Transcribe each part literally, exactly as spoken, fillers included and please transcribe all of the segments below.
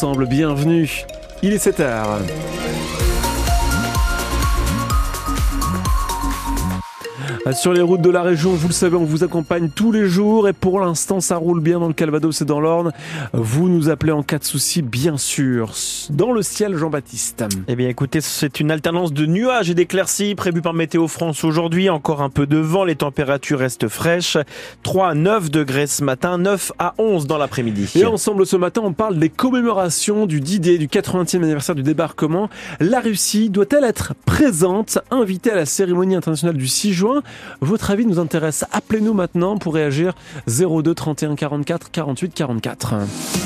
ensemble, bienvenue. Il est sept heures. Sur les routes de la région, vous le savez, on vous accompagne tous les jours et pour l'instant, ça roule bien dans le Calvados et dans l'Orne. Vous nous appelez en cas de souci, bien sûr. Dans le ciel, Jean-Baptiste. Eh bien, écoutez, c'est une alternance de nuages et d'éclaircies prévue par Météo France aujourd'hui. Encore un peu de vent, les températures restent fraîches. trois à neuf degrés ce matin, neuf à onze dans l'après-midi. Et ensemble, ce matin, on parle des commémorations du D-Day, du quatre-vingtième anniversaire du débarquement. La Russie doit-elle être présente, invitée à la cérémonie internationale du six juin ? Votre avis nous intéresse. Appelez-nous maintenant pour réagir zéro deux trente et un quarante-quatre quarante-huit quarante-quatre.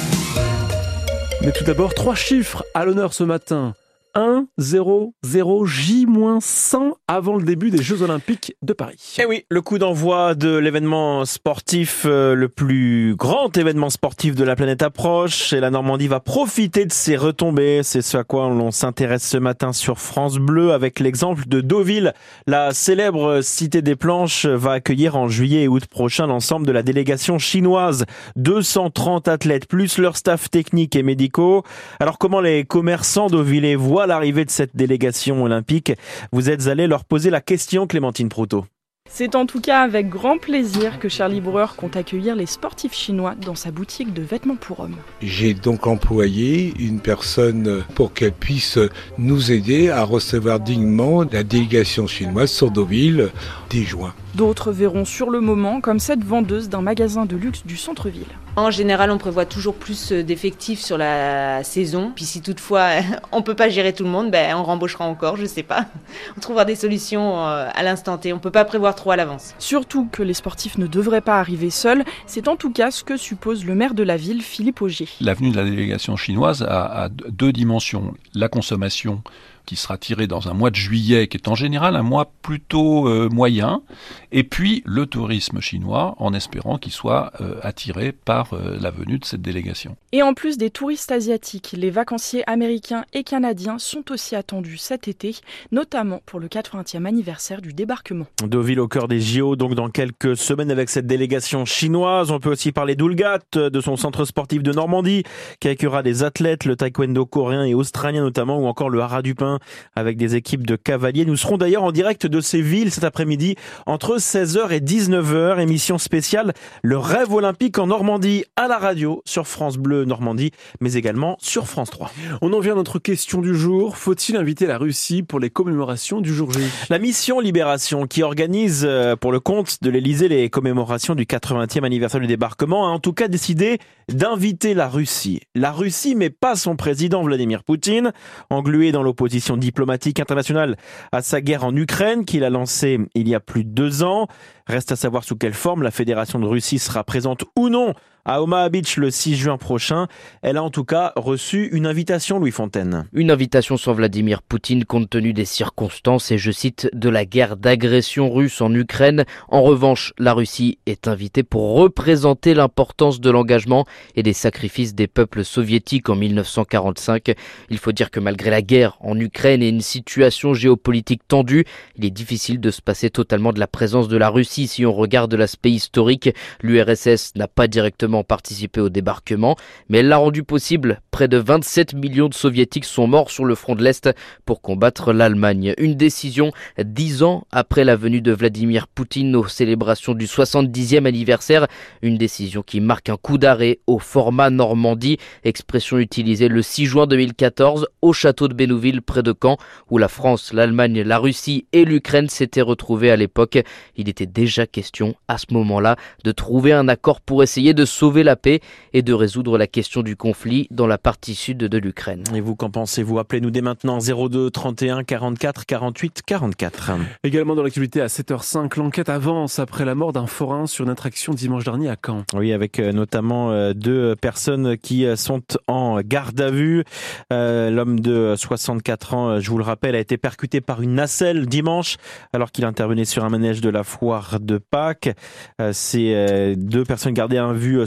Mais tout d'abord, trois chiffres à l'honneur ce matin. un, zéro, zéro, J cent avant le début des Jeux Olympiques de Paris. Eh oui, le coup d'envoi de l'événement sportif, euh, le plus grand événement sportif de la planète approche, et la Normandie va profiter de ses retombées. C'est ce à quoi l'on s'intéresse ce matin sur France Bleu avec l'exemple de Deauville. La célèbre cité des planches va accueillir en juillet et août prochain l'ensemble de la délégation chinoise. deux cent trente athlètes plus leur staff technique et médicaux. Alors comment les commerçants deauvillais voient l'arrivée de cette délégation olympique? Vous êtes allé leur poser la question, Clémentine Proutot. C'est en tout cas avec grand plaisir que Charlie Brewer compte accueillir les sportifs chinois dans sa boutique de vêtements pour hommes. J'ai donc employé une personne pour qu'elle puisse nous aider à recevoir dignement la délégation chinoise sur Deauville dès juin. D'autres verront sur le moment, comme cette vendeuse d'un magasin de luxe du centre-ville. En général, on prévoit toujours plus d'effectifs sur la saison. Puis si toutefois on ne peut pas gérer tout le monde, ben on rembauchera encore, je ne sais pas. On trouvera des solutions à l'instant T. On ne peut pas prévoir trop à l'avance. Surtout que les sportifs ne devraient pas arriver seuls. C'est en tout cas ce que suppose le maire de la ville, Philippe Augier. L'avenue de la délégation chinoise a, a deux dimensions. La consommation qui sera tirée dans un mois de juillet, qui est en général un mois plutôt euh, moyen, et puis le tourisme chinois, en espérant qu'il soit euh, attiré par euh, la venue de cette délégation. Et en plus des touristes asiatiques, les vacanciers américains et canadiens sont aussi attendus cet été, notamment pour le quatre-vingtième anniversaire du débarquement. Deauville au cœur des J O, donc dans quelques semaines avec cette délégation chinoise. On peut aussi parler d'Oulgat, de son centre sportif de Normandie, qui accueillera des athlètes, le taekwondo coréen et australien notamment, ou encore le hara du pin avec des équipes de cavaliers. Nous serons d'ailleurs en direct de ces villes cet après-midi entre seize heures et dix-neuf heures. Émission spéciale Le Rêve Olympique en Normandie à la radio sur France Bleu Normandie, mais également sur France trois. On en vient à notre question du jour. Faut-il inviter la Russie pour les commémorations du jour J ? La mission Libération, qui organise pour le compte de l'Élysée les commémorations du quatre-vingtième anniversaire du débarquement, a en tout cas décidé d'inviter la Russie. La Russie, mais pas son président Vladimir Poutine, englué dans l'opposition diplomatique internationale à sa guerre en Ukraine qu'il a lancée il y a plus de deux ans. Reste à savoir sous quelle forme la Fédération de Russie sera présente ou non à Omaha Beach le six juin prochain. Elle a en tout cas reçu une invitation, Louis Fontaine. Une invitation sans Vladimir Poutine compte tenu des circonstances et, je cite, de la guerre d'agression russe en Ukraine. En revanche, la Russie est invitée pour représenter l'importance de l'engagement et des sacrifices des peuples soviétiques en mille neuf cent quarante-cinq. Il faut dire que malgré la guerre en Ukraine et une situation géopolitique tendue, il est difficile de se passer totalement de la présence de la Russie si on regarde l'aspect historique. L'U R S S n'a pas directement participé au débarquement, mais elle l'a rendu possible. Près de vingt-sept millions de soviétiques sont morts sur le front de l'Est pour combattre l'Allemagne. Une décision dix ans après la venue de Vladimir Poutine aux célébrations du soixante-dixième anniversaire. Une décision qui marque un coup d'arrêt au format Normandie, expression utilisée le six juin deux mille quatorze au château de Bénouville près de Caen, où la France, l'Allemagne, la Russie et l'Ukraine s'étaient retrouvées à l'époque. Il était déjà question à ce moment-là de trouver un accord pour essayer de sauver la paix et de résoudre la question du conflit dans la partie sud de l'Ukraine. Et vous, qu'en pensez-vous? Appelez-nous dès maintenant zéro deux trente et un quarante-quatre quarante-huit quarante-quatre. Également dans l'actualité à sept heures cinq, l'enquête avance après la mort d'un forain sur une attraction dimanche dernier à Caen. Oui, avec notamment deux personnes qui sont en garde à vue. Euh, l'homme de soixante-quatre ans, je vous le rappelle, a été percuté par une nacelle dimanche alors qu'il intervenait sur un manège de la foire de Pâques. Euh, ces deux personnes gardées à vue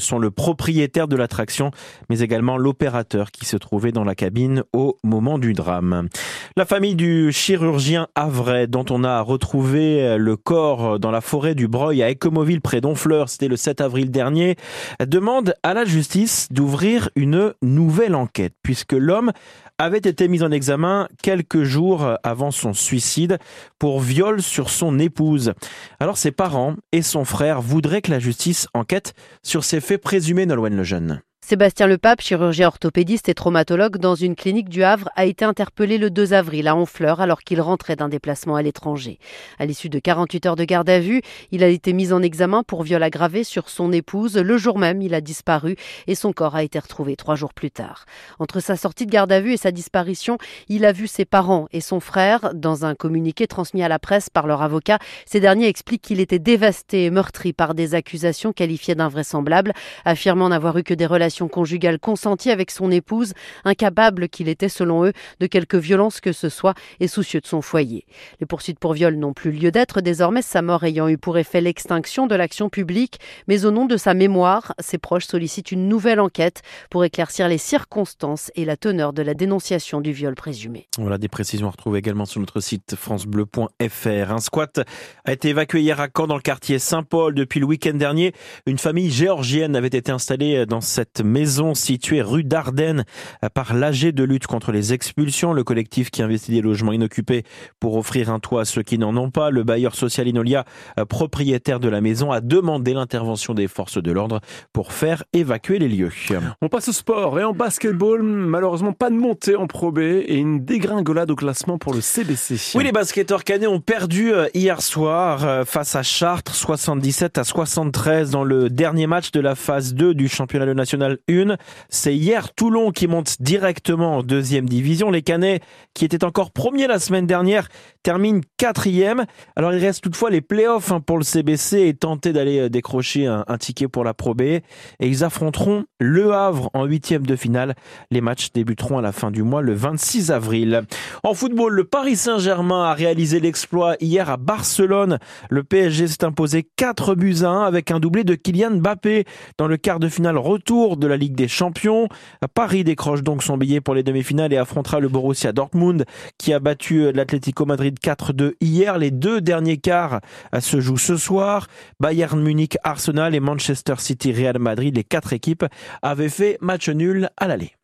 sont le propriétaire de l'attraction, mais également l'opérateur qui se trouvait dans la cabine au moment du drame. La famille du chirurgien havrais, dont on a retrouvé le corps dans la forêt du Breuil à Écomoville près d'Honfleur, c'était le sept avril dernier, demande à la justice d'ouvrir une nouvelle enquête, puisque l'homme avait été mis en examen quelques jours avant son suicide pour viol sur son épouse. Alors ses parents et son frère voudraient que la justice enquête sur ces faits présumés, Nolwenn Lejeune. Sébastien Lepape, chirurgien orthopédiste et traumatologue dans une clinique du Havre, a été interpellé le deux avril à Honfleur alors qu'il rentrait d'un déplacement à l'étranger. À l'issue de quarante-huit heures de garde à vue, il a été mis en examen pour viol aggravé sur son épouse. Le jour même, il a disparu et son corps a été retrouvé trois jours plus tard. Entre sa sortie de garde à vue et sa disparition, il a vu ses parents et son frère. Dans un communiqué transmis à la presse par leur avocat, ces derniers expliquent qu'il était dévasté et meurtri par des accusations qualifiées d'invraisemblables, affirmant n'avoir eu que des relations conjugale consentie avec son épouse, incapable qu'il était selon eux de quelque violence que ce soit et soucieux de son foyer. Les poursuites pour viol n'ont plus lieu d'être désormais, sa mort ayant eu pour effet l'extinction de l'action publique, mais au nom de sa mémoire, ses proches sollicitent une nouvelle enquête pour éclaircir les circonstances et la teneur de la dénonciation du viol présumé. Voilà des précisions à retrouver également sur notre site francebleu point f r. Un squat a été évacué hier à Caen dans le quartier Saint-Paul. Depuis le week-end dernier, une famille géorgienne avait été installée dans cette maison située rue d'Ardennes par l'A G de lutte contre les expulsions, le collectif qui investit des logements inoccupés pour offrir un toit à ceux qui n'en ont pas. Le bailleur social Inolia, propriétaire de la maison, a demandé l'intervention des forces de l'ordre pour faire évacuer les lieux. On passe au sport et en basketball, malheureusement pas de montée en Pro B et une dégringolade au classement pour le C B C. Oui, les basketteurs caennais ont perdu hier soir face à Chartres, soixante-dix-sept à soixante-treize dans le dernier match de la phase deux du championnat national un. C'est hier Toulon qui monte directement en deuxième division. Les Canets, qui étaient encore premiers la semaine dernière, terminent quatrième. Alors il reste toutefois les playoffs pour le C B C et tenter d'aller décrocher un, un ticket pour la Pro B. Et ils affronteront Le Havre en huitième de finale. Les matchs débuteront à la fin du mois, le vingt-six avril. En football, le Paris Saint-Germain a réalisé l'exploit hier à Barcelone. Le P S G s'est imposé quatre buts à un avec un doublé de Kylian Mbappé dans le quart de finale retour de la Ligue des Champions. Paris décroche donc son billet pour les demi-finales et affrontera le Borussia Dortmund qui a battu l'Atlético Madrid quatre deux hier. Les deux derniers quarts se jouent ce soir. Bayern Munich, Arsenal et Manchester City, Real Madrid, les quatre équipes avaient fait match nul à l'aller.